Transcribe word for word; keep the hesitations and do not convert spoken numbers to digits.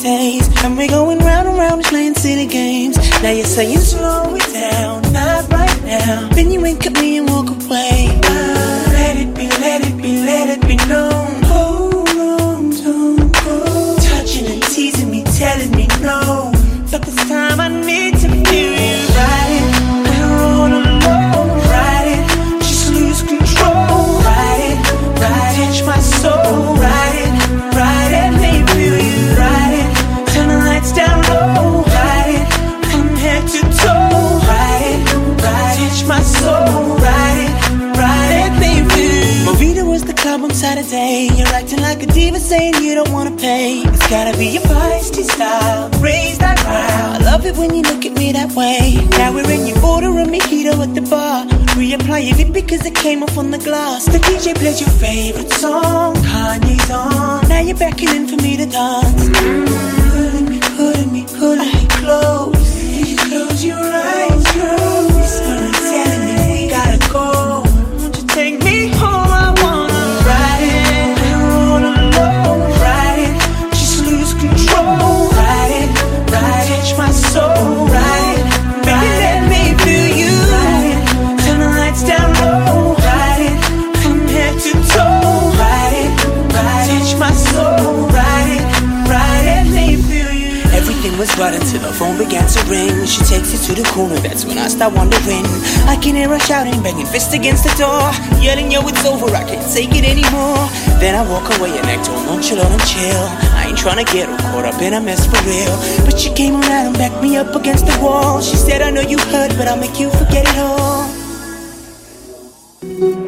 days, and we're going round and round, just playing silly games. Now you're saying slow it down, not right now. Then you wink at me and walk away. Ah, let it be, let it be, let it be known. Hold on, don't go. Touching and teasing me, telling me no. But this time I need to feel you. Ride it, we're all alone. Ride it, just lose control. Ride it, ride it, touch my soul. Ride it, ride it, let me feel you. Ride it, turn the lights down low. Ride it, from head to toe. Ride it, ride it, touch my soul. Ride it, ride it, let me feel you. Movida was the club on Saturday. You're acting like a diva, saying you don't wanna pay. It's gotta be your feisty style, raise that crowd. I love it when you look at me that way. Now we're in, you order a mojito at the bar. Reapplying it because it came off on the glass. The D J plays your favorite song, Kanye's on. Now you're beckoning for me to dance. Pulling me, pulling me, pulling me close. You close your eyes, girl. Whispering, telling me we gotta go. Won't you take me home? I wanna ride it, we're all alone. Ride it, just lose control. Ride it, ride it, touch my soul. Ride it, baby, let me feel you. Ride it, turn the lights down low. Ride it, from head to toe. Ride it, ride it, touch my soul. Ride it, ride it, let me feel you. Everything was right until the phone began to ring. She takes it to the corner, that's when I start wondering. I can hear her shouting, banging fist against the door, yelling, yo, it's over, I can't take it anymore. Then I walk away and act all nonchalant and chill. I ain't tryna get her caught up in a mess for real. But she came around and backed me up against the wall. She said, I know you heard, but I'll make you forget it all.